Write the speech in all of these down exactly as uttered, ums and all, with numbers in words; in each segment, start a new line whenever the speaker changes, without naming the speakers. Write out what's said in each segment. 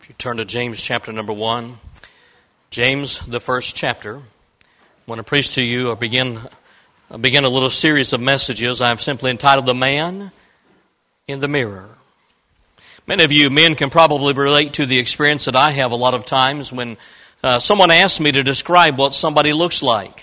You turn to James chapter number one. James, the first chapter. I want to preach to you or begin, begin a little series of messages I've simply entitled The Man in the Mirror. Many of you men can probably relate to the experience that I have a lot of times when uh, someone asks me to describe what somebody looks like.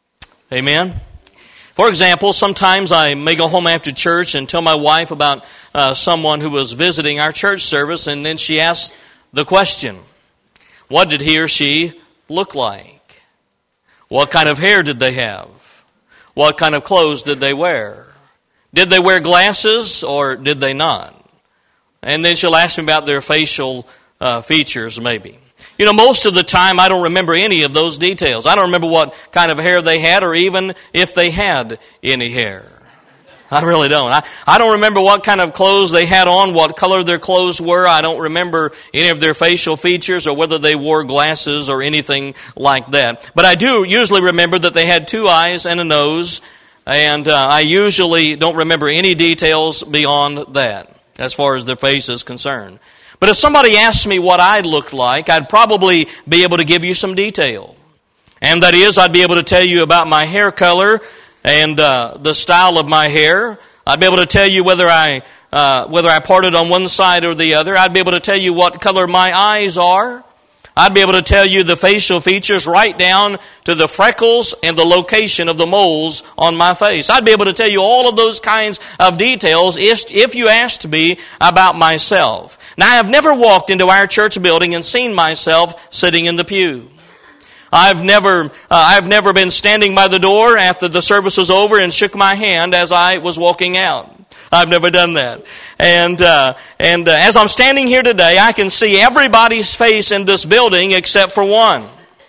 Amen? For example, sometimes I may go home after church and tell my wife about uh, someone who was visiting our church service, and then she asks the question, what did he or she look like? What kind of hair did they have? What kind of clothes did they wear? Did they wear glasses or did they not? And then she'll ask me about their facial uh, features maybe. You know, most of the time I don't remember any of those details. I don't remember what kind of hair they had or even if they had any hair. I really don't. I, I don't remember what kind of clothes they had on, what color their clothes were. I don't remember any of their facial features or whether they wore glasses or anything like that. But I do usually remember that they had two eyes and a nose, and uh, I usually don't remember any details beyond that as far as their face is concerned. But if somebody asked me what I looked like, I'd probably be able to give you some detail. And that is, I'd be able to tell you about my hair color and uh, the style of my hair. I'd be able to tell you whether I uh, whether I parted on one side or the other. I'd be able to tell you what color my eyes are. I'd be able to tell you the facial features right down to the freckles and the location of the moles on my face. I'd be able to tell you all of those kinds of details if, if you asked me about myself. Now, I have never walked into our church building and seen myself sitting in the pew. I've never, uh, I've never been standing by the door after the service was over and shook my hand as I was walking out. I've never done that. And, uh, and uh, as I'm standing here today, I can see everybody's face in this building except for one.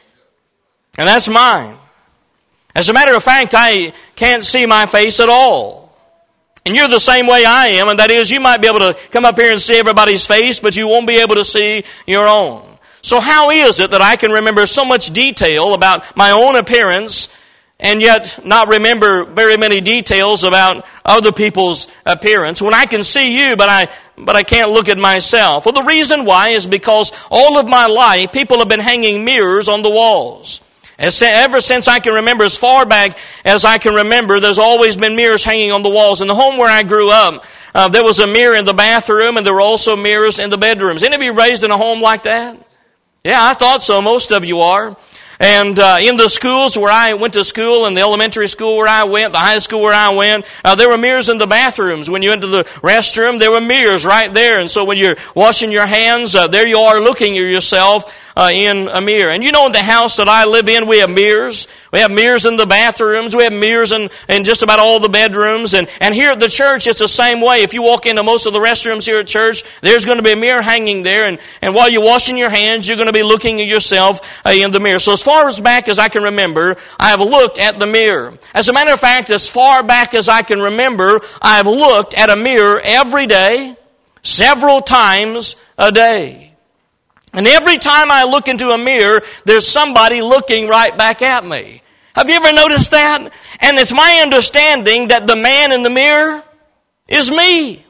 And that's mine. As a matter of fact, I can't see my face at all. And you're the same way I am, and that is you might be able to come up here and see everybody's face, but you won't be able to see your own. So how is it that I can remember so much detail about my own appearance and yet not remember very many details about other people's appearance when I can see you, but I but I can't look at myself? Well, the reason why is because all of my life, people have been hanging mirrors on the walls. As, ever since I can remember, as far back as I can remember, there's always been mirrors hanging on the walls. In the home where I grew up, uh, there was a mirror in the bathroom, and there were also mirrors in the bedrooms. Any of you raised in a home like that? Yeah, I thought so. Most of you are. And uh, in the schools where I went to school, in the elementary school where I went, the high school where I went, uh, there were mirrors in the bathrooms. When you went to the restroom, there were mirrors right there. And so when you're washing your hands, uh, there you are looking at yourself uh, in a mirror. And you know, in the house that I live in, we have mirrors. We have mirrors in the bathrooms. We have mirrors in, in just about all the bedrooms. And, and here at the church, it's the same way. If you walk into most of the restrooms here at church, there's going to be a mirror hanging there. And, and while you're washing your hands, you're going to be looking at yourself uh, in the mirror. So as far as back as I can remember, I have looked at the mirror. As a matter of fact, as far back as I can remember, I have looked at a mirror every day, several times a day. And every time I look into a mirror, there's somebody looking right back at me. Have you ever noticed that? And it's my understanding that the man in the mirror is me.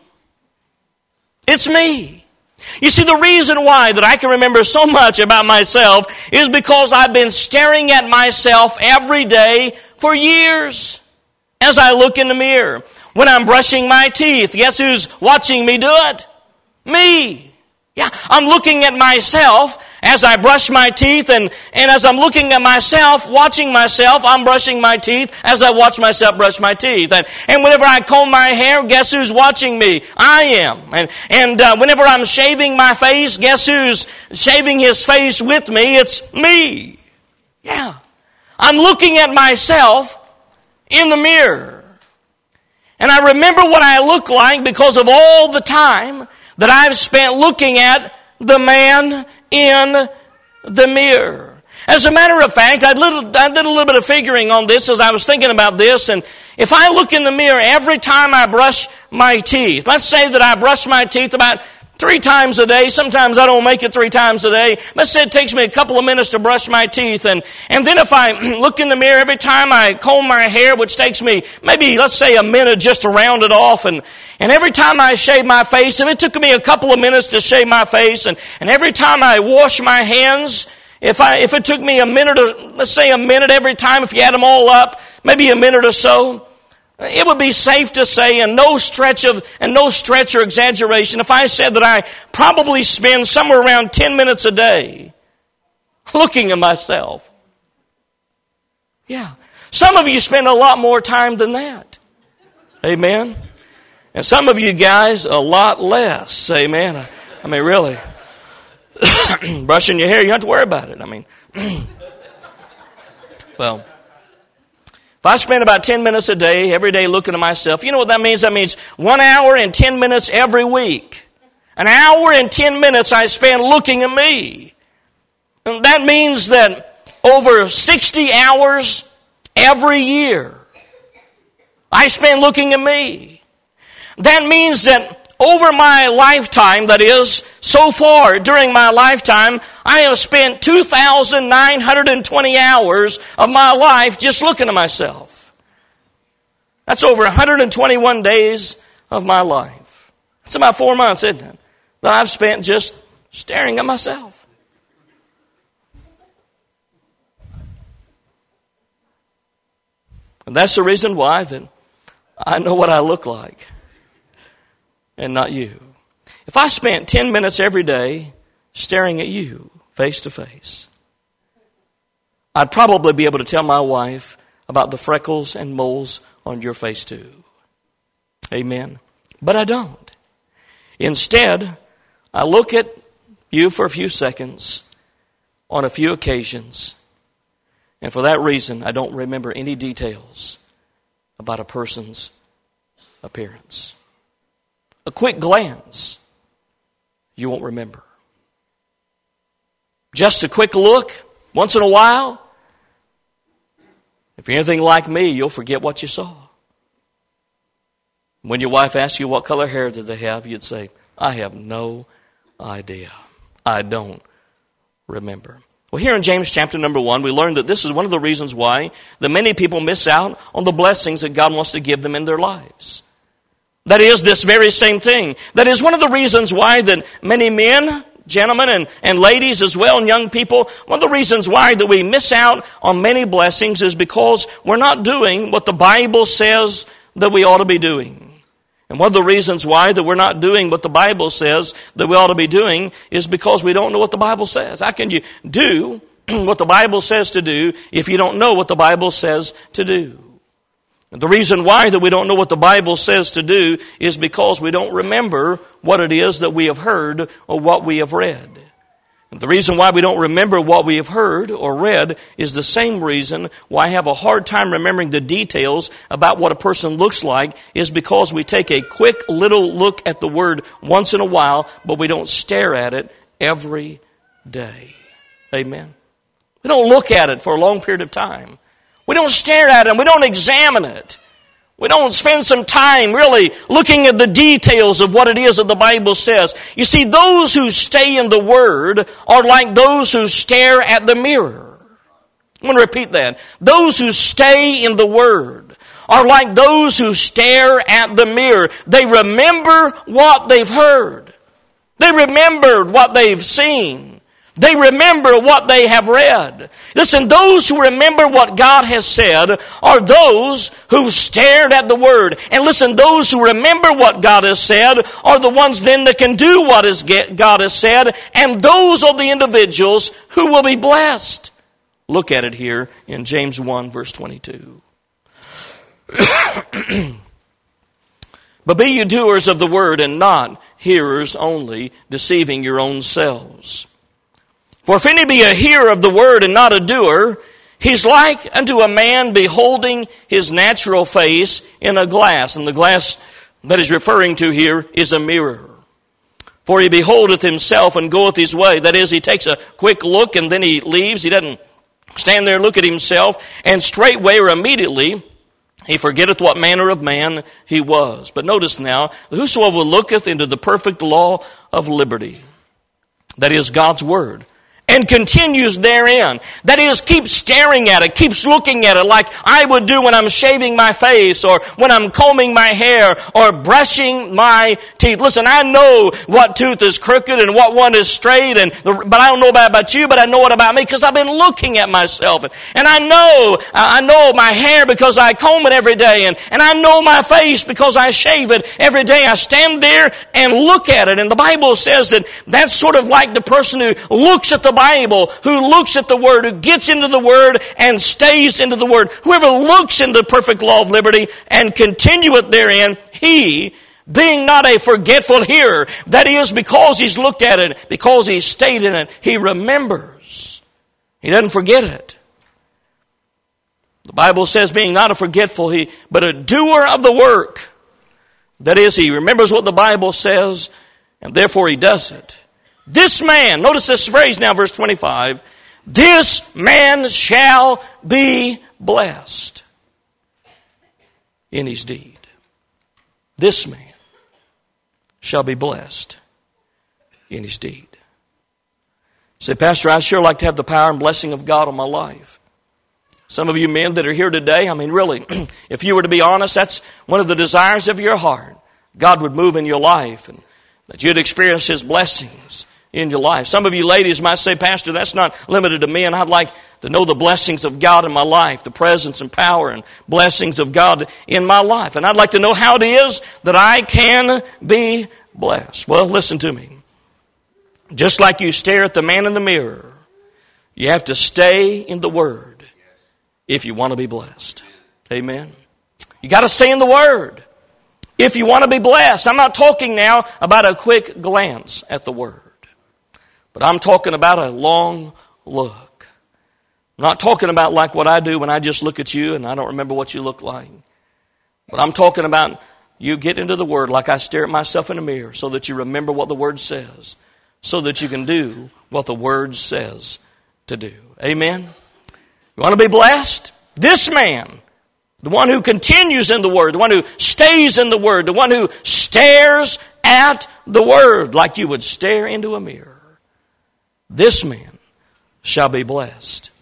It's me. You see, the reason why that I can remember so much about myself is because I've been staring at myself every day for years as I look in the mirror. When I'm brushing my teeth, guess who's watching me do it? Me. Yeah, I'm looking at myself as I brush my teeth, and, and as I'm looking at myself, watching myself, I'm brushing my teeth as I watch myself brush my teeth. And, and whenever I comb my hair, guess who's watching me? I am. And, and uh, whenever I'm shaving my face, guess who's shaving his face with me? It's me. Yeah. I'm looking at myself in the mirror. And I remember what I look like because of all the time that I've spent looking at the man in the mirror. As a matter of fact, I, little, I did a little bit of figuring on this as I was thinking about this, and if I look in the mirror every time I brush my teeth, let's say that I brush my teeth about three times a day. Sometimes I don't make it three times a day. Let's say it takes me a couple of minutes to brush my teeth. And, and then if I look in the mirror every time I comb my hair, which takes me maybe, let's say, a minute just to round it off. And, and every time I shave my face, if it took me a couple of minutes to shave my face, and, and every time I wash my hands, if I if it took me a minute, or let's say a minute every time, if you add them all up, maybe a minute or so, it would be safe to say, and no stretch of and no stretch or exaggeration, if I said that I probably spend somewhere around ten minutes a day looking at myself. Yeah. Some of you spend a lot more time than that. Amen. And some of you guys a lot less. Amen. I, I mean, really. Brushing your hair, you don't have to worry about it. I mean, well, if I spend about ten minutes a day, every day looking at myself, you know what that means? That means one hour and ten minutes every week. An hour and ten minutes I spend looking at me. And that means that over sixty hours every year I spend looking at me. That means that over my lifetime, that is, so far during my lifetime, I have spent two thousand nine hundred twenty hours of my life just looking at myself. That's over one hundred twenty-one days of my life. That's about four months, isn't it? That I've spent just staring at myself. And that's the reason why that I know what I look like. And not you. If I spent ten minutes every day staring at you face to face, I'd probably be able to tell my wife about the freckles and moles on your face too. Amen. But I don't. Instead, I look at you for a few seconds on a few occasions, and for that reason, I don't remember any details about a person's appearance. A quick glance, you won't remember. Just a quick look, once in a while, if you're anything like me, you'll forget what you saw. When your wife asks you what color hair did they have, you'd say, I have no idea. I don't remember. Well, here in James chapter number one, we learned that this is one of the reasons why that many people miss out on the blessings that God wants to give them in their lives. That is this very same thing. That is one of the reasons why that many men, gentlemen, and, and ladies as well, and young people, one of the reasons why that we miss out on many blessings is because we're not doing what the Bible says that we ought to be doing. And one of the reasons why that we're not doing what the Bible says that we ought to be doing is because we don't know what the Bible says. How can you do what the Bible says to do if you don't know what the Bible says to do? The reason why that we don't know what the Bible says to do is because we don't remember what it is that we have heard or what we have read. And the reason why we don't remember what we have heard or read is the same reason why I have a hard time remembering the details about what a person looks like is because we take a quick little look at the Word once in a while, but we don't stare at it every day. Amen. We don't look at it for a long period of time. We don't stare at it. We don't examine it. We don't spend some time really looking at the details of what it is that the Bible says. You see, those who stay in the Word are like those who stare at the mirror. I'm going to repeat that. Those who stay in the Word are like those who stare at the mirror. They remember what they've heard. They remembered what they've seen. They remember what they have read. Listen, those who remember what God has said are those who stared at the Word. And listen, those who remember what God has said are the ones then that can do what God has said. And those are the individuals who will be blessed. Look at it here in James one, verse twenty-two. But be you doers of the Word and not hearers only, deceiving your own selves. For if any be a hearer of the Word and not a doer, he's like unto a man beholding his natural face in a glass. And the glass that he's referring to here is a mirror. For he beholdeth himself and goeth his way. That is, he takes a quick look and then he leaves. He doesn't stand there and look at himself. And straightway or immediately he forgetteth what manner of man he was. But notice now, whosoever looketh into the perfect law of liberty, that is God's Word, and continues therein. That is, keeps staring at it, keeps looking at it like I would do when I'm shaving my face or when I'm combing my hair or brushing my teeth. Listen, I know what tooth is crooked and what one is straight, and the, but I don't know about, about you, but I know it about me because I've been looking at myself. And, and I know I know my hair because I comb it every day, and, and I know my face because I shave it every day. I stand there and look at it. And the Bible says that that's sort of like the person who looks at the Bible, who looks at the Word, who gets into the Word and stays into the Word. Whoever looks into the perfect law of liberty and continueth therein, he, being not a forgetful hearer, that is, because he's looked at it, because he's stayed in it, he remembers. He doesn't forget it. The Bible says, being not a forgetful, he, but a doer of the work. That is, he remembers what the Bible says, and therefore he does it. This man, notice this phrase now, verse twenty-five, this man shall be blessed in his deed. This man shall be blessed in his deed. Say, Pastor, I'd sure like to have the power and blessing of God on my life. Some of you men that are here today, I mean, really, if you were to be honest, that's one of the desires of your heart. God would move in your life and that you'd experience His blessings in your life. Some of you ladies might say, Pastor, that's not limited to me, and I'd like to know the blessings of God in my life, the presence and power and blessings of God in my life. And I'd like to know how it is that I can be blessed. Well, listen to me. Just like you stare at the man in the mirror, you have to stay in the Word if you want to be blessed. Amen. You got to stay in the Word if you want to be blessed. I'm not talking now about a quick glance at the Word, but I'm talking about a long look. I'm not talking about like what I do when I just look at you and I don't remember what you look like. But I'm talking about you get into the Word like I stare at myself in a mirror so that you remember what the Word says, so that you can do what the Word says to do. Amen? You want to be blessed? This man, the one who continues in the Word, the one who stays in the Word, the one who stares at the Word like you would stare into a mirror, this man shall be blessed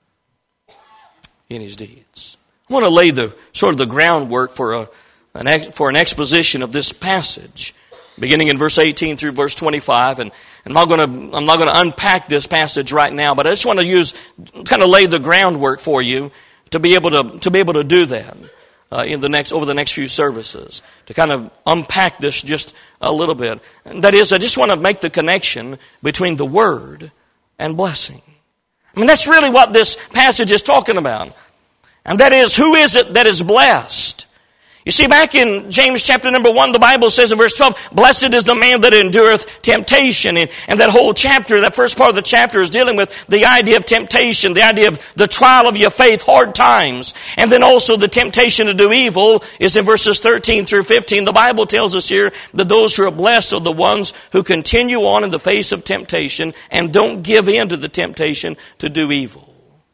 in his deeds. I want to lay the sort of the groundwork for a an ex, for an exposition of this passage, beginning in verse eighteen through verse twenty-five. And, and I'm not going to I'm not going to unpack this passage right now, but I just want to use kind of lay the groundwork for you to be able to to be able to do that uh, in the next over the next few services, to kind of unpack this just a little bit. And that is, I just want to make the connection between the Word and blessing. I mean, that's really what this passage is talking about. And that is, who is it that is blessed? You see, back in James chapter number one, the Bible says in verse twelve, blessed is the man that endureth temptation. And, and that whole chapter, that first part of the chapter is dealing with the idea of temptation, the idea of the trial of your faith, hard times. And then also the temptation to do evil is in verses thirteen through fifteen. The Bible tells us here that those who are blessed are the ones who continue on in the face of temptation and don't give in to the temptation to do evil.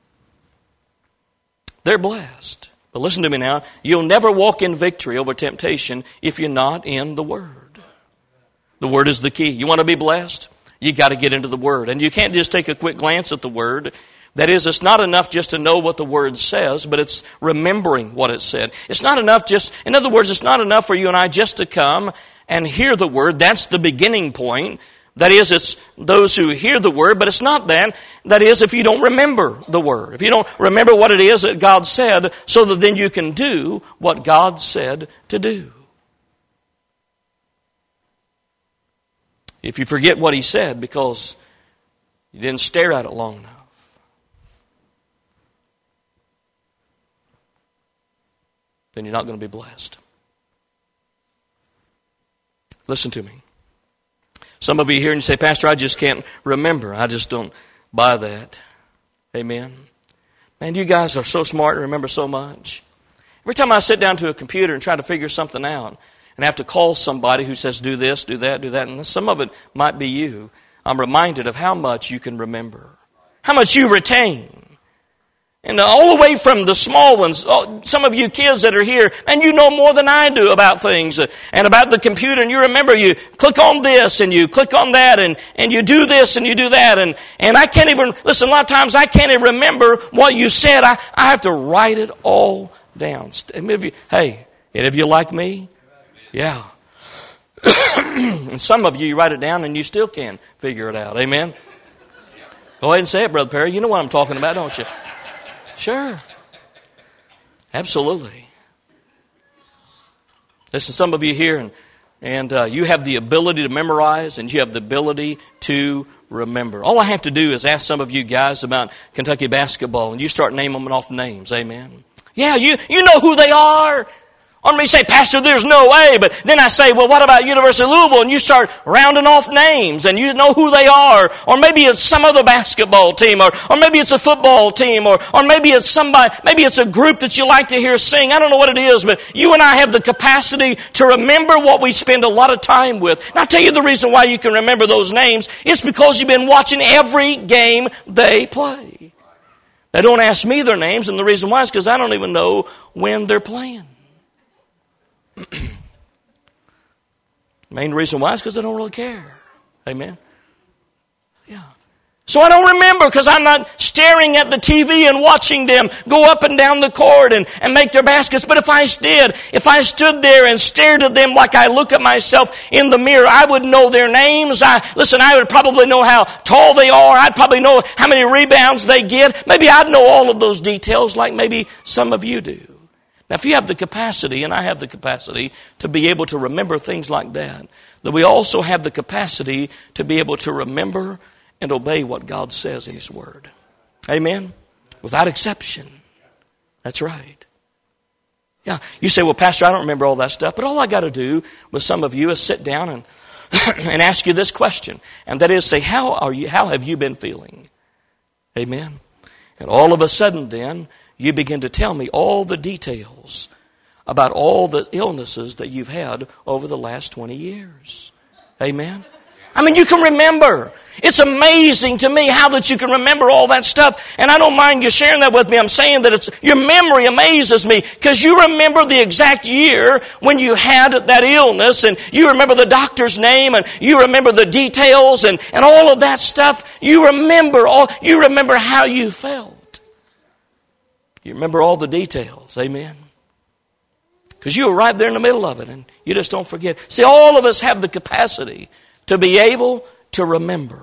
They're blessed. But listen to me now, you'll never walk in victory over temptation if you're not in the Word. The Word is the key. You want to be blessed? You got to get into the Word. And you can't just take a quick glance at the Word. That is, it's not enough just to know what the Word says, but it's remembering what it said. It's not enough just, in other words, it's not enough for you and I just to come and hear the Word. That's the beginning point. That is, it's those who hear the Word, but it's not that. That is, if you don't remember the Word. If you don't remember what it is that God said, so that then you can do what God said to do. If you forget what He said because you didn't stare at it long enough, then you're not going to be blessed. Listen to me. Some of you here and you say, Pastor, I just can't remember. I just don't buy that. Amen. Man, you guys are so smart and remember so much. Every time I sit down to a computer and try to figure something out and have to call somebody who says, do this, do that, do that, and some of it might be you, I'm reminded of how much you can remember, how much you retain. And all the way from the small ones, some of you kids that are here, and you know more than I do about things and about the computer. And you remember you click on this and you click on that and, and you do this and you do that. And, and I can't even, listen, a lot of times I can't even remember what you said. I, I have to write it all down. Hey, any of you like me? Yeah. And some of you, you write it down and you still can't figure it out. Amen? Go ahead and say it, Brother Perry. You know what I'm talking about, don't you? Sure. Absolutely. Listen, some of you here, and, and uh, you have the ability to memorize, and you have the ability to remember. All I have to do is ask some of you guys about Kentucky basketball, and you start naming off names. Amen. Yeah, you, you know who they are. Or maybe say, Pastor, there's no way. But then I say, well, what about University of Louisville? And you start rounding off names and you know who they are. Or maybe it's some other basketball team. Or, or maybe it's a football team. Or, or maybe it's somebody, maybe it's a group that you like to hear sing. I don't know what it is, but you and I have the capacity to remember what we spend a lot of time with. And I'll tell you the reason why you can remember those names. It's because you've been watching every game they play. Now, don't ask me their names, and the reason why is because I don't even know when they're playing. Main reason why is because I don't really care. Amen. Yeah. So I don't remember because I'm not staring at the T V and watching them go up and down the court and, and make their baskets. But if I did, if I stood there and stared at them like I look at myself in the mirror, I would know their names. I listen, I would probably know how tall they are. I'd probably know how many rebounds they get. Maybe I'd know all of those details like maybe some of you do. Now, if you have the capacity, and I have the capacity, to be able to remember things like that, then we also have the capacity to be able to remember and obey what God says in His Word. Amen? Without exception. That's right. Yeah, you say, well, Pastor, I don't remember all that stuff, but all I got to do with some of you is sit down and, and ask you this question, and that is say, how are you? How have you been feeling? Amen? And all of a sudden then, you begin to tell me all the details about all the illnesses that you've had over the last twenty years. Amen? I mean, you can remember. It's amazing to me how that you can remember all that stuff. And I don't mind you sharing that with me. I'm saying that it's your memory amazes me because you remember the exact year when you had that illness, and you remember the doctor's name, and you remember the details and, and all of that stuff. You remember all, you remember how you felt. You remember all the details. Amen. Because you were right there in the middle of it, and you just don't forget. See, all of us have the capacity to be able to remember.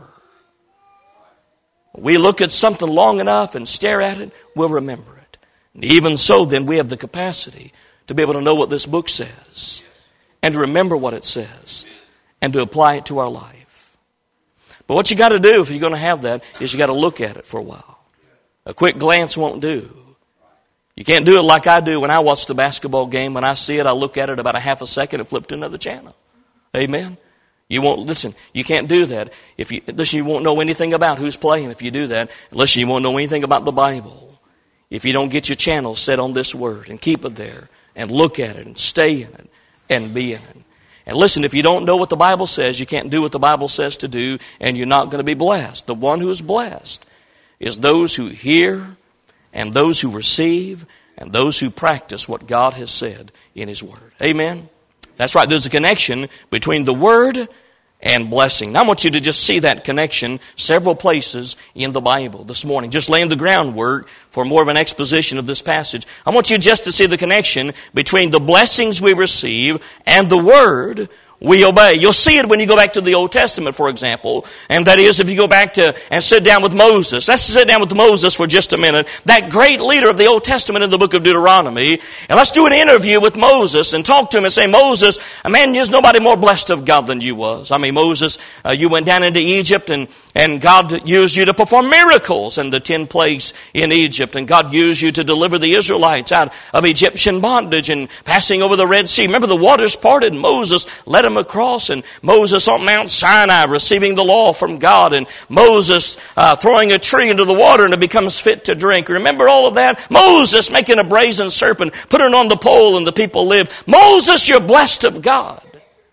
We look at something long enough and stare at it, we'll remember it. And even so, then, we have the capacity to be able to know what this book says and to remember what it says and to apply it to our life. But what you got to do if you're going to have that is you got to look at it for a while. A quick glance won't do. You can't do it like I do when I watch the basketball game. When I see it, I look at it about a half a second and flip to another channel. Amen? You won't, listen, you can't do that. If you, listen, you won't know anything about who's playing if you do that. Listen, you won't know anything about the Bible if you don't get your channel set on this Word and keep it there and look at it and stay in it and be in it. And listen, if you don't know what the Bible says, you can't do what the Bible says to do, and you're not going to be blessed. The one who is blessed is those who hear and those who receive, and those who practice what God has said in His Word. Amen? That's right. There's a connection between the Word and blessing. Now I want you to just see that connection several places in the Bible this morning. Just laying the groundwork for more of an exposition of this passage. I want you just to see the connection between the blessings we receive and the Word we obey. You'll see it when you go back to the Old Testament, for example. And that is if you go back to and sit down with Moses. Let's sit down with Moses for just a minute. That great leader of the Old Testament in the book of Deuteronomy. And let's do an interview with Moses and talk to him and say, Moses, man, there's nobody more blessed of God than you was. I mean, Moses, uh, you went down into Egypt and, and God used you to perform miracles in the ten plagues in Egypt. And God used you to deliver the Israelites out of Egyptian bondage and passing over the Red Sea. Remember, the waters parted. Moses led them across, and Moses on Mount Sinai receiving the law from God, and Moses uh, throwing a tree into the water and it becomes fit to drink. Remember all of that? Moses making a brazen serpent, putting it on the pole and the people live. Moses, you're blessed of God.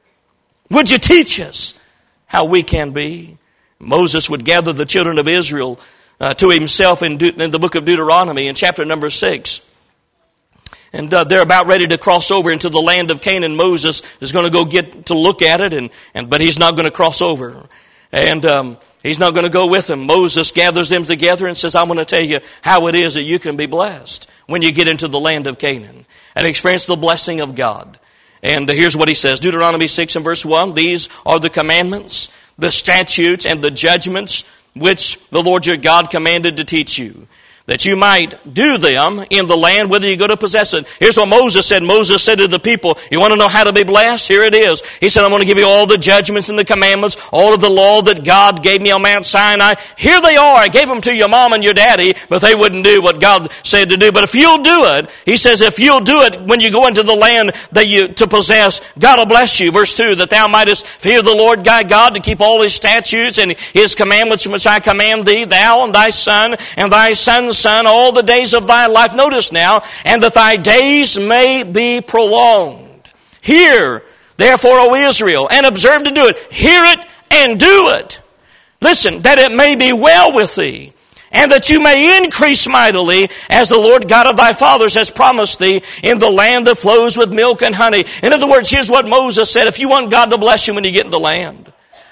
Would you teach us how we can be? Moses would gather the children of Israel uh, to himself in, De- in the book of Deuteronomy in chapter number six. And uh, they're about ready to cross over into the land of Canaan. Moses is going to go get to look at it, and, and but he's not going to cross over. And um, he's not going to go with them. Moses gathers them together and says, I'm going to tell you how it is that you can be blessed when you get into the land of Canaan and experience the blessing of God. And here's what he says, Deuteronomy six and verse one, these are the commandments, the statutes, and the judgments which the Lord your God commanded to teach you, that you might do them in the land whither you go to possess it. Here's what Moses said. Moses said to the people, you want to know how to be blessed? Here it is. He said, I'm going to give you all the judgments and the commandments, all of the law that God gave me on Mount Sinai. Here they are. I gave them to your mom and your daddy, but they wouldn't do what God said to do. But if you'll do it, he says, if you'll do it when you go into the land that you to possess, God will bless you. Verse two, that thou mightest fear the Lord thy God to keep all his statutes and his commandments which I command thee, thou and thy son and thy son's son, all the days of thy life. Notice now, and that thy days may be prolonged. Hear, therefore, O Israel, and observe to do it. Hear it and do it. Listen, that it may be well with thee, and that you may increase mightily, as the Lord God of thy fathers has promised thee, in the land that flows with milk and honey. In other words, here's what Moses said. If you want God to bless you when you get in the land,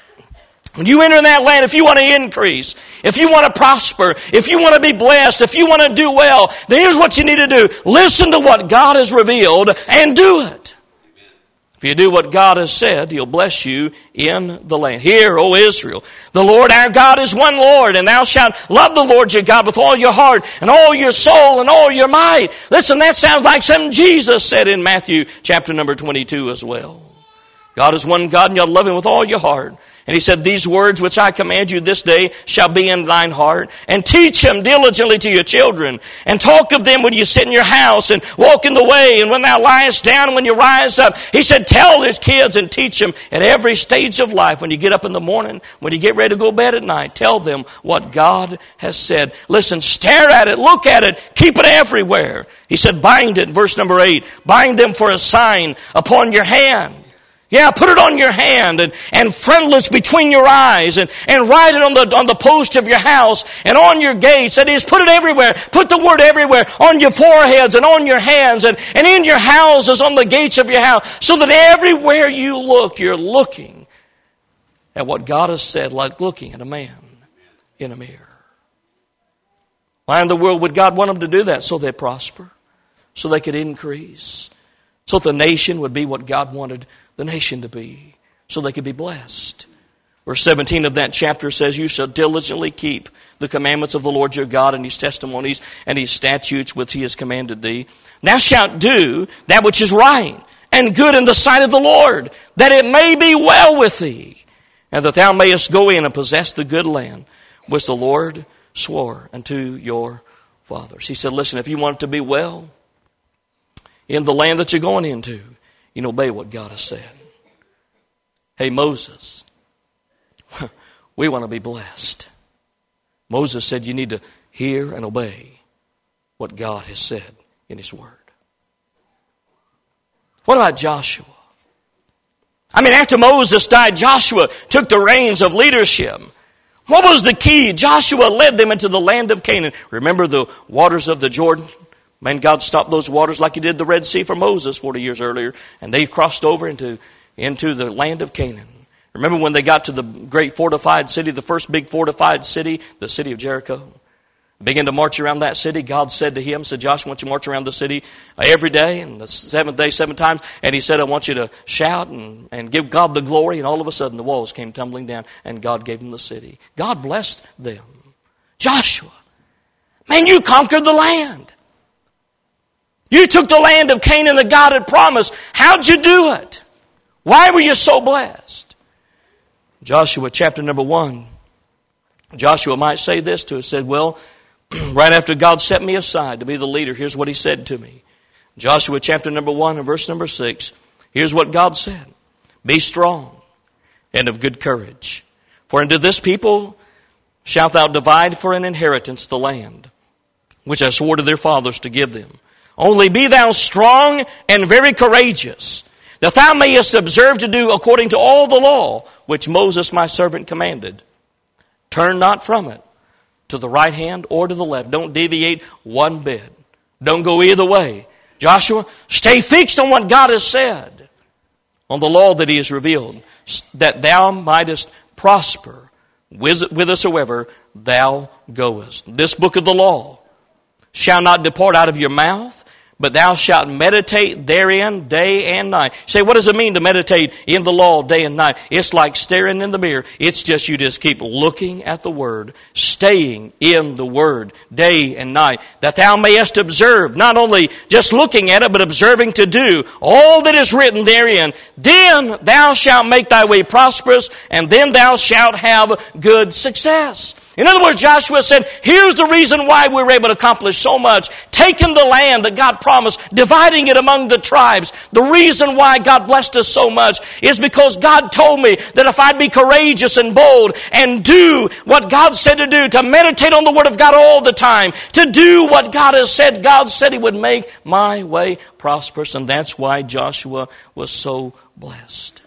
when you enter in that land, if you want to increase, if you want to prosper, if you want to be blessed, if you want to do well, then here's what you need to do. Listen to what God has revealed and do it. Amen. If you do what God has said, He'll bless you in the land. Hear, O Israel, the Lord our God is one Lord, and thou shalt love the Lord your God with all your heart and all your soul and all your might. Listen, that sounds like something Jesus said in Matthew chapter number twenty-two as well. God is one God, and you'll love Him with all your heart. And he said, these words which I command you this day shall be in thine heart. And teach them diligently to your children. And talk of them when you sit in your house and walk in the way. And when thou liest down and when you rise up. He said, tell his kids and teach them at every stage of life. When you get up in the morning, when you get ready to go to bed at night, tell them what God has said. Listen, stare at it, look at it, keep it everywhere. He said, bind it, verse number eight. Bind them for a sign upon your hand. Yeah, put it on your hand and, and frontlets between your eyes and, and write it on the on the post of your house and on your gates. That is, put it everywhere. Put the word everywhere on your foreheads and on your hands and, and in your houses, on the gates of your house, so that everywhere you look, you're looking at what God has said, like looking at a man in a mirror. Why in the world would God want them to do that? So they'd prosper, so they could increase, so that the nation would be what God wanted the nation to be, so they could be blessed. Verse seventeen of that chapter says, you shall diligently keep the commandments of the Lord your God and His testimonies and His statutes which He has commanded thee. Thou shalt do that which is right and good in the sight of the Lord, that it may be well with thee, and that thou mayest go in and possess the good land which the Lord swore unto your fathers. He said, listen, if you want it to be well in the land that you're going into, you know, obey what God has said. Hey, Moses, we want to be blessed. Moses said you need to hear and obey what God has said in His Word. What about Joshua? I mean, after Moses died, Joshua took the reins of leadership. What was the key? Joshua led them into the land of Canaan. Remember the waters of the Jordan? Man, God stopped those waters like He did the Red Sea for Moses forty years earlier, and they crossed over into, into the land of Canaan. Remember when they got to the great fortified city, the first big fortified city, the city of Jericho? Began to march around that city. God said to him, said, Joshua, I want you to march around the city every day, and the seventh day, seven times. And he said, I want you to shout and, and give God the glory. And all of a sudden, the walls came tumbling down, and God gave them the city. God blessed them. Joshua, man, you conquered the land. You took the land of Canaan that God had promised. How'd you do it? Why were you so blessed? Joshua chapter number one. Joshua might say this to us, said, well, right after God set me aside to be the leader, here's what He said to me. Joshua chapter number one and verse number six. Here's what God said. Be strong and of good courage. For unto this people shalt thou divide for an inheritance the land, which I swore to their fathers to give them. Only be thou strong and very courageous, that thou mayest observe to do according to all the law which Moses my servant commanded. Turn not from it, to the right hand or to the left. Don't deviate one bit. Don't go either way. Joshua, stay fixed on what God has said, on the law that He has revealed, that thou mightest prosper whithersoever thou goest. This book of the law shall not depart out of your mouth, but thou shalt meditate therein day and night. You say, what does it mean to meditate in the law day and night? It's like staring in the mirror. It's just you just keep looking at the Word, staying in the Word day and night, that thou mayest observe, not only just looking at it, but observing to do all that is written therein. Then thou shalt make thy way prosperous, and then thou shalt have good success. In other words, Joshua said, here's the reason why we were able to accomplish so much. Taking the land that God promised, dividing it among the tribes. The reason why God blessed us so much is because God told me that if I'd be courageous and bold and do what God said to do, to meditate on the Word of God all the time, to do what God has said, God said He would make my way prosperous. And that's why Joshua was so blessed.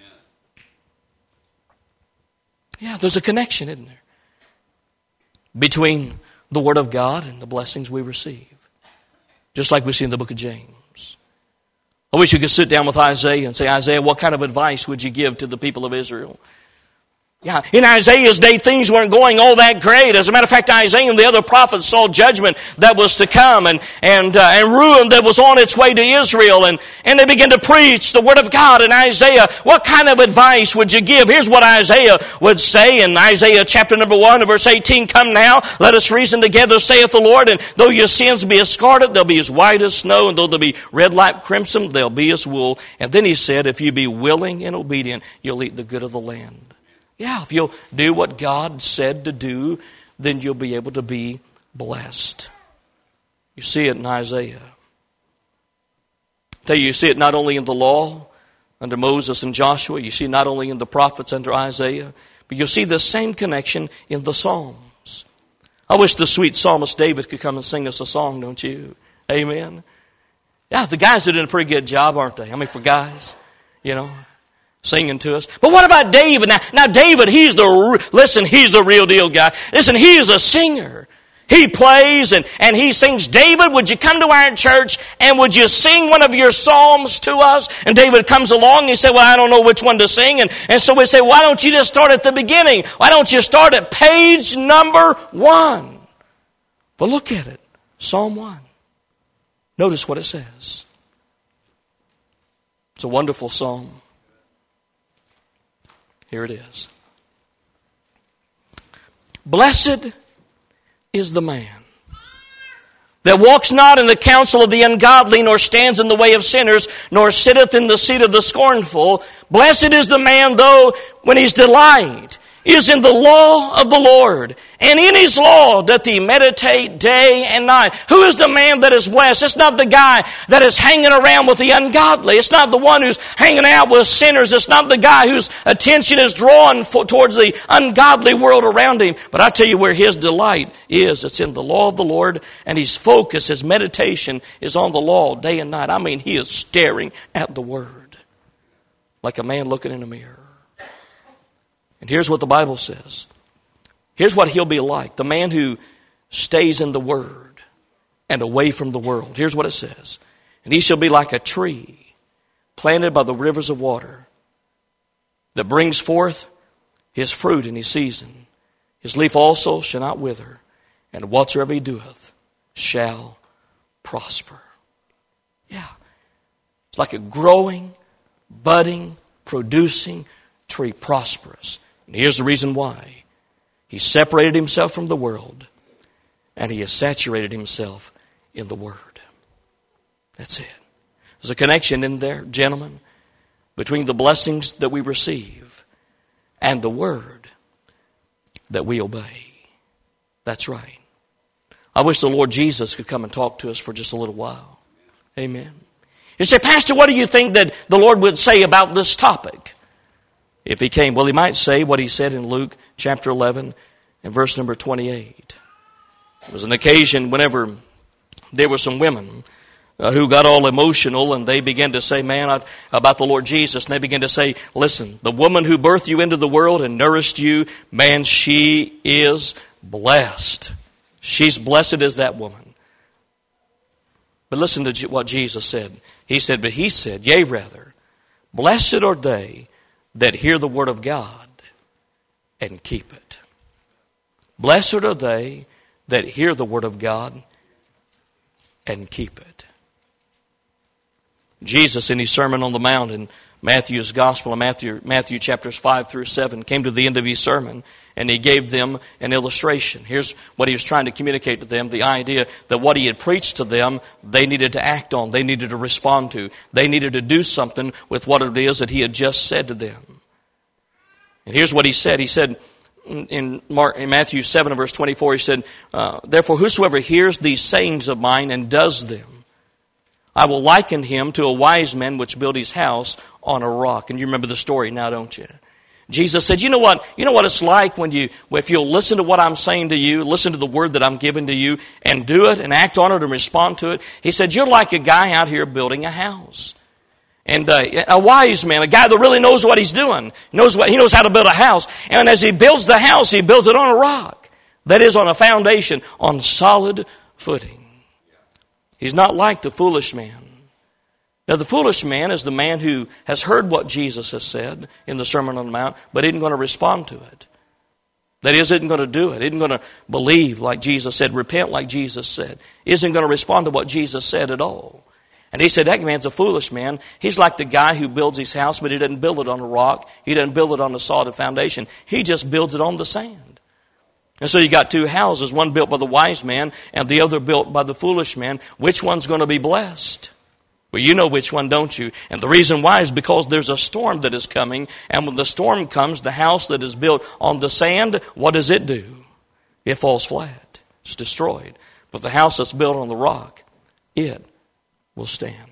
Yeah, there's a connection, isn't there, between the Word of God and the blessings we receive. Just like we see in the book of James. I wish you could sit down with Isaiah and say, Isaiah, what kind of advice would you give to the people of Israel? Yeah, in Isaiah's day, things weren't going all that great. As a matter of fact, Isaiah and the other prophets saw judgment that was to come and and uh, and ruin that was on its way to Israel. And, and they began to preach the Word of God. And Isaiah, what kind of advice would you give? Here's what Isaiah would say in Isaiah chapter number one, verse eighteen. Come now, let us reason together, saith the Lord. And though your sins be as scarlet, they'll be as white as snow. And though they be red like crimson, they'll be as wool. And then he said, if you be willing and obedient, you'll eat the good of the land. Yeah, if you'll do what God said to do, then you'll be able to be blessed. You see it in Isaiah. I tell you, you see it not only in the law under Moses and Joshua, you see it not only in the prophets under Isaiah, but you'll see the same connection in the Psalms. I wish the sweet psalmist David could come and sing us a song, don't you? Amen. Yeah, the guys are doing a pretty good job, aren't they? I mean, for guys, you know, singing to us. But what about David? Now, now David, he's the, listen, he's the real deal guy. Listen, he is a singer. He plays and, and he sings. David, would you come to our church and would you sing one of your psalms to us? And David comes along and he said, well, I don't know which one to sing. And, and so we say, why don't you just start at the beginning? Why don't you start at page number one? But look at it. Psalm one. Notice what it says. It's a wonderful psalm. Here it is. Blessed is the man that walks not in the counsel of the ungodly, nor stands in the way of sinners, nor sitteth in the seat of the scornful. Blessed is the man, though, when his delight is in the law of the Lord, and in His law doth he meditate day and night. Who is the man that is blessed? It's not the guy that is hanging around with the ungodly. It's not the one who's hanging out with sinners. It's not the guy whose attention is drawn for, towards the ungodly world around him. But I tell you where his delight is. It's in the law of the Lord, and his focus, his meditation is on the law day and night. I mean, he is staring at the Word like a man looking in a mirror. And here's what the Bible says. Here's what he'll be like. The man who stays in the Word and away from the world. Here's what it says. And he shall be like a tree planted by the rivers of water that brings forth his fruit in his season. His leaf also shall not wither, and whatsoever he doeth shall prosper. Yeah. It's like a growing, budding, producing tree, prosperous. And here's the reason why. He separated himself from the world, and he has saturated himself in the Word. That's it. There's a connection in there, gentlemen, between the blessings that we receive and the Word that we obey. That's right. I wish the Lord Jesus could come and talk to us for just a little while. Amen. You say, Pastor, what do you think that the Lord would say about this topic? If he came, well, he might say what he said in Luke chapter eleven and verse number twenty-eight. It was an occasion whenever there were some women uh, who got all emotional, and they began to say, man, I, about the Lord Jesus. And they began to say, listen, the woman who birthed you into the world and nourished you, man, she is blessed. She's blessed as that woman. But listen to what Jesus said. He said, but he said, yea, rather, blessed are they that hear the word of God and keep it. Blessed are they that hear the word of God and keep it. Jesus, in his Sermon on the Mount in Matthew's Gospel, in Matthew, Matthew chapters five through seven, came to the end of his sermon, and he gave them an illustration. Here's what he was trying to communicate to them, the idea that what he had preached to them, they needed to act on, they needed to respond to. They needed to do something with what it is that he had just said to them. And here's what he said. He said in, Mark, in Matthew seven, verse twenty-four, he said, uh, therefore whosoever hears these sayings of mine and does them, I will liken him to a wise man which built his house on a rock. And you remember the story now, don't you? Jesus said, you know what? You know what it's like when you, if you'll listen to what I'm saying to you, listen to the word that I'm giving to you, and do it and act on it and respond to it. He said, you're like a guy out here building a house. And uh, a wise man, a guy that really knows what he's doing, knows what he knows how to build a house. And as he builds the house, he builds it on a rock. That is, on a foundation, on solid footing. He's not like the foolish man. Now, the foolish man is the man who has heard what Jesus has said in the Sermon on the Mount, but isn't going to respond to it. That is, isn't going to do it. Isn't going to believe like Jesus said, repent like Jesus said. Isn't going to respond to what Jesus said at all. And he said, that man's a foolish man. He's like the guy who builds his house, but he doesn't build it on a rock. He doesn't build it on a solid foundation. He just builds it on the sand. And so you got two houses, one built by the wise man and the other built by the foolish man. Which one's going to be blessed? Well, you know which one, don't you? And the reason why is because there's a storm that is coming. And when the storm comes, the house that is built on the sand, what does it do? It falls flat. It's destroyed. But the house that's built on the rock, it will stand.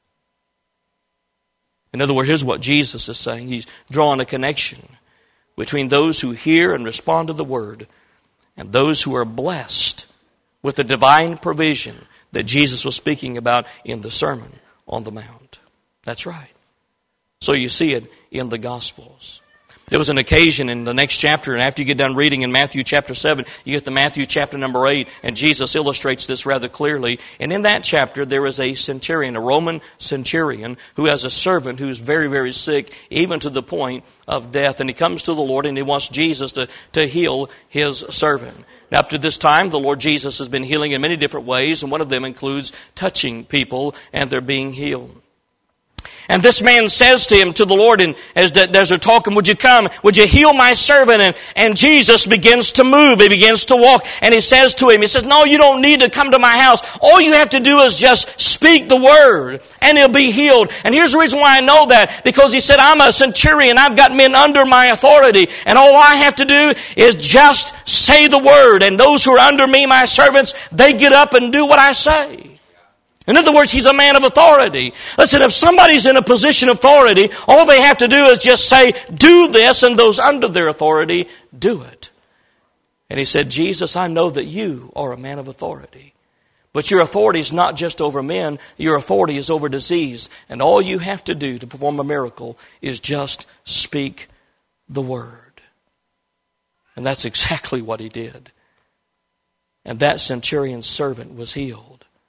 In other words, here's what Jesus is saying. He's drawing a connection between those who hear and respond to the word and those who are blessed with the divine provision that Jesus was speaking about in the Sermon on the Mount. That's right. So you see it in the Gospels. There was an occasion in the next chapter, and after you get done reading in Matthew chapter seven, you get to Matthew chapter number eight, and Jesus illustrates this rather clearly. And in that chapter, there is a centurion, a Roman centurion, who has a servant who's very, very sick, even to the point of death. And he comes to the Lord, and he wants Jesus to, to heal his servant. Now, up to this time, the Lord Jesus has been healing in many different ways, and one of them includes touching people, and they're being healed. And this man says to him, to the Lord, and as they're talking, would you come? Would you heal my servant? And, and Jesus begins to move. He begins to walk. And he says to him, he says, no, you don't need to come to my house. All you have to do is just speak the word, and he'll be healed. And here's the reason why I know that. Because he said, I'm a centurion. I've got men under my authority. And all I have to do is just say the word. And those who are under me, my servants, they get up and do what I say. In other words, he's a man of authority. Listen, if somebody's in a position of authority, all they have to do is just say, do this, and those under their authority do it. And he said, Jesus, I know that you are a man of authority. But your authority is not just over men, your authority is over disease. And all you have to do to perform a miracle is just speak the word. And that's exactly what he did. And that centurion's servant was healed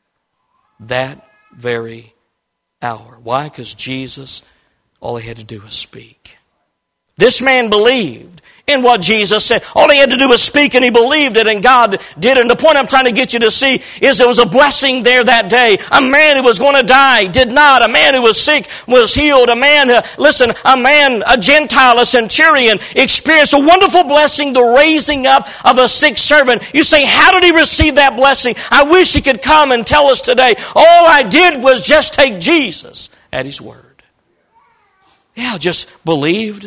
that very hour. Why? Because Jesus, all he had to do was speak. This man believed in what Jesus said. All he had to do was speak, and he believed it, and God did it. And the point I'm trying to get you to see is there was a blessing there that day. A man who was going to die did not. A man who was sick was healed. A man, uh, listen, a man, a Gentile, a centurion, experienced a wonderful blessing, the raising up of a sick servant. You say, how did he receive that blessing? I wish he could come and tell us today. All I did was just take Jesus at his word. Yeah, just believed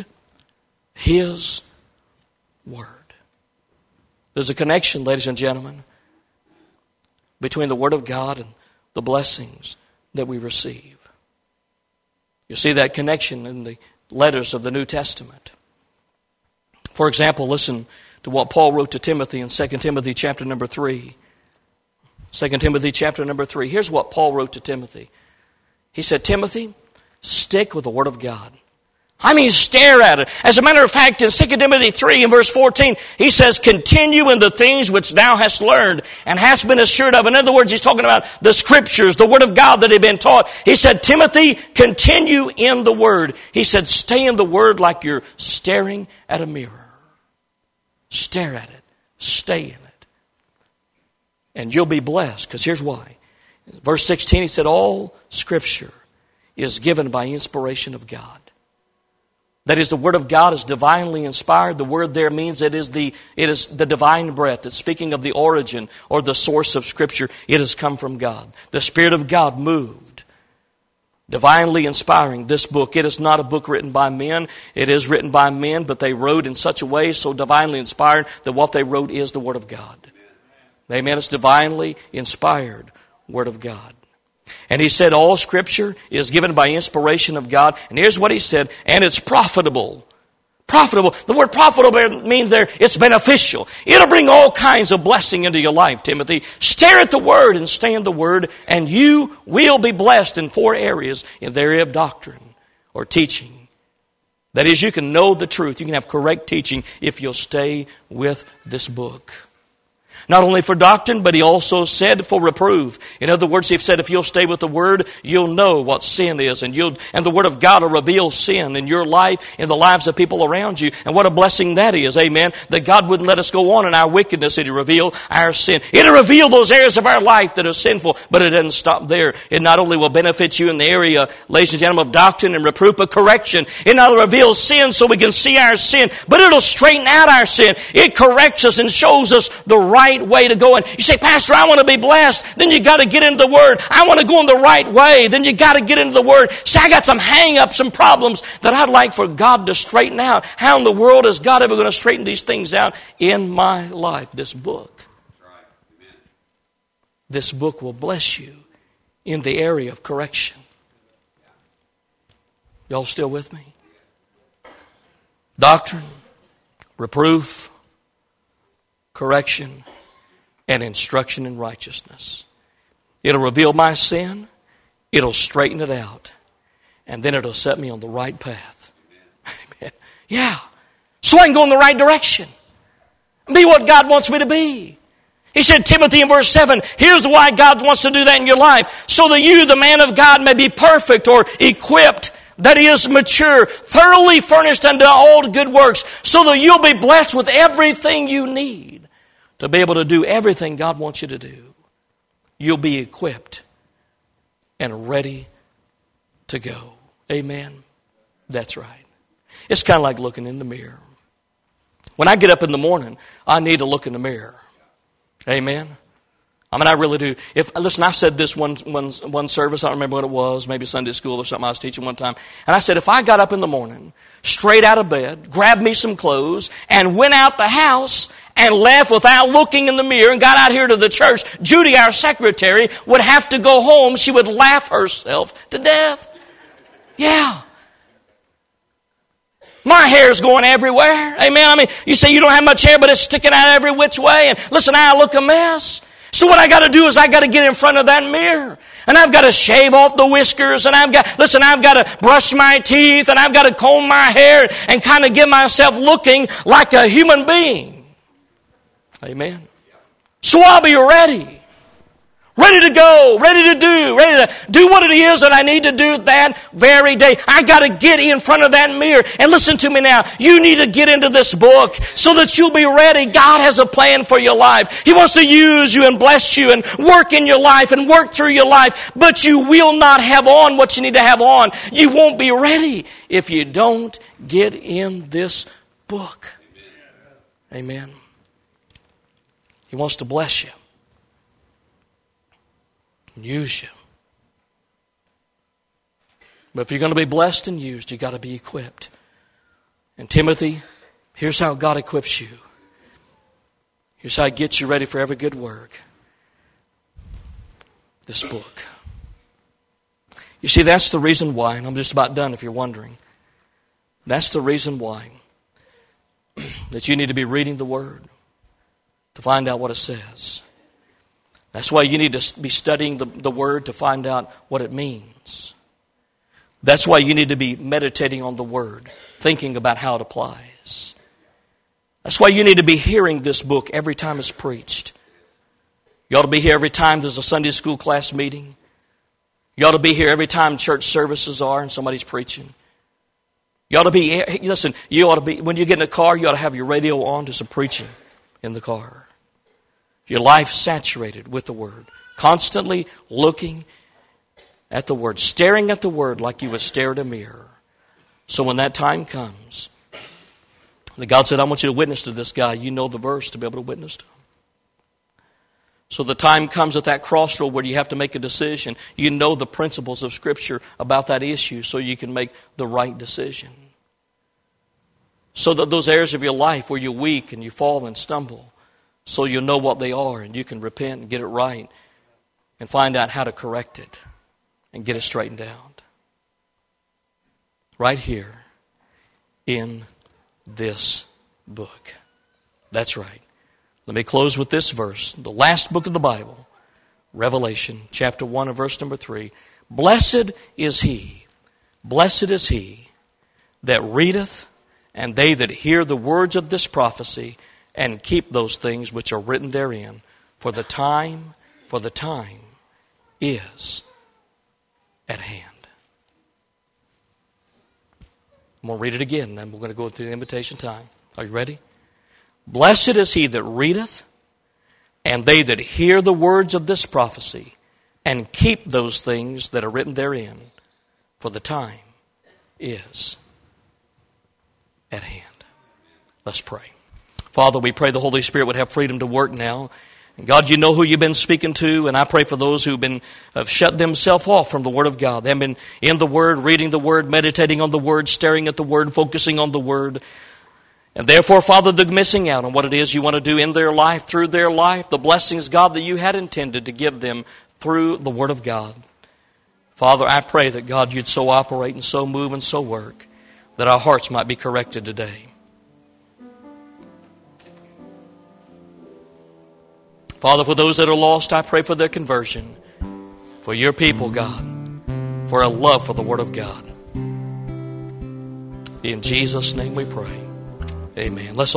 his word. There's a connection, ladies and gentlemen, between the word of God and the blessings that we receive. You see that connection in the letters of the New Testament. For example, listen to what Paul wrote to Timothy in Second Timothy chapter number three. Second Timothy chapter number three. Here's what Paul wrote to Timothy. He said, Timothy, stick with the word of God. I mean, stare at it. As a matter of fact, in Second Timothy three and verse fourteen, he says, continue in the things which thou hast learned and hast been assured of. In other words, he's talking about the Scriptures, the Word of God that had been taught. He said, Timothy, continue in the Word. He said, stay in the Word like you're staring at a mirror. Stare at it. Stay in it. And you'll be blessed, because here's why. Verse sixteen, he said, all Scripture is given by inspiration of God. That is, the Word of God is divinely inspired. The word there means it is the it is the divine breath. It's speaking of the origin or the source of Scripture. It has come from God. The Spirit of God moved, divinely inspiring this book. It is not a book written by men. It is written by men, but they wrote in such a way so divinely inspired that what they wrote is the Word of God. Amen. It's divinely inspired Word of God. And he said all Scripture is given by inspiration of God. And here's what he said, and it's profitable. Profitable. The word profitable means there it's beneficial. It'll bring all kinds of blessing into your life, Timothy. Stare at the Word and stay in the Word, and you will be blessed in four areas in the area of doctrine or teaching. That is, you can know the truth. You can have correct teaching if you'll stay with this book. Not only for doctrine, but he also said for reproof. In other words, he said if you'll stay with the Word, you'll know what sin is. And you'll and the Word of God will reveal sin in your life, in the lives of people around you. And what a blessing that is, amen. That God wouldn't let us go on in our wickedness. It'll reveal our sin. It'll reveal those areas of our life that are sinful. But it doesn't stop there. It not only will benefit you in the area, ladies and gentlemen, of doctrine and reproof, but correction. It not only reveals sin so we can see our sin, but it'll straighten out our sin. It corrects us and shows us the right way to go. And you say, Pastor, I want to be blessed. Then you got to get into the Word. I want to go in the right way. Then you got to get into the Word. See, I got some hang-ups, some problems that I'd like for God to straighten out. How in the world is God ever going to straighten these things out in my life? This book. This book will bless you in the area of correction. Y'all still with me? Doctrine, reproof, correction, and instruction in righteousness. It'll reveal my sin. It'll straighten it out. And then it'll set me on the right path. Amen. Yeah. So I can go in the right direction. Be what God wants me to be. He said, Timothy in verse seven, here's why God wants to do that in your life. So that you, the man of God, may be perfect or equipped, that he is mature, thoroughly furnished unto all good works, so that you'll be blessed with everything you need to be able to do everything God wants you to do. You'll be equipped and ready to go. Amen? That's right. It's kind of like looking in the mirror. When I get up in the morning, I need to look in the mirror. Amen? I mean, I really do. If listen, I've said this one, one, one service, I don't remember what it was, maybe Sunday school or something I was teaching one time. And I said, if I got up in the morning, straight out of bed, grabbed me some clothes, and went out the house and left without looking in the mirror and got out here to the church, Judy, our secretary, would have to go home. She would laugh herself to death. Yeah. My hair's going everywhere. Amen. I mean, you say you don't have much hair, but it's sticking out every which way. And listen, I look a mess. So what I got to do is I got to get in front of that mirror. And I've got to shave off the whiskers. And I've got, listen, I've got to brush my teeth. And I've got to comb my hair and kind of get myself looking like a human being. Amen. So I'll be ready. Ready to go, ready to do, ready to do what it is that I need to do that very day. I got to get in front of that mirror. And listen to me now. You need to get into this book so that you'll be ready. God has a plan for your life. He wants to use you and bless you and work in your life and work through your life. But you will not have on what you need to have on. You won't be ready if you don't get in this book. Amen. He wants to bless you. Use you. But if you're going to be blessed and used, you've got to be equipped. And Timothy, here's how God equips you. Here's how He gets you ready for every good work. This book. You see, that's the reason why, and I'm just about done if you're wondering. That's the reason why that you need to be reading the Word to find out what it says. That's why you need to be studying the, the Word to find out what it means. That's why you need to be meditating on the Word, thinking about how it applies. That's why you need to be hearing this book every time it's preached. You ought to be here every time there's a Sunday school class meeting. You ought to be here every time church services are and somebody's preaching. You ought to be, listen, you ought to be, when you get in a car, you ought to have your radio on to some preaching in the car. Your life saturated with the Word. Constantly looking at the Word, staring at the Word like you would stare at a mirror. So when that time comes, that God said, I want you to witness to this guy. You know the verse to be able to witness to him. So the time comes at that crossroad where you have to make a decision. You know the principles of Scripture about that issue so you can make the right decision. So that those areas of your life where you're weak and you fall and stumble, so you'll know what they are and you can repent and get it right and find out how to correct it and get it straightened out. Right here in this book. That's right. Let me close with this verse, the last book of the Bible, Revelation chapter one and verse number three. Blessed is he, blessed is he that readeth, and they that hear the words of this prophecy, and keep those things which are written therein. For the time, for the time is at hand. I'm going to read it again, and then we're going to go through the invitation time. Are you ready? Blessed is he that readeth, and they that hear the words of this prophecy, and keep those things that are written therein, for the time is at hand. Let's pray. Father, we pray the Holy Spirit would have freedom to work now. And God, you know who you've been speaking to, and I pray for those who've been have shut themselves off from the Word of God. They've been in the Word, reading the Word, meditating on the Word, staring at the Word, focusing on the Word. And therefore, Father, they're missing out on what it is you want to do in their life, through their life, the blessings, God, that you had intended to give them through the Word of God. Father, I pray that, God, you'd so operate and so move and so work that our hearts might be corrected today. Father, for those that are lost, I pray for their conversion. For your people, God, for a love for the Word of God. In Jesus' name we pray. Amen. Let's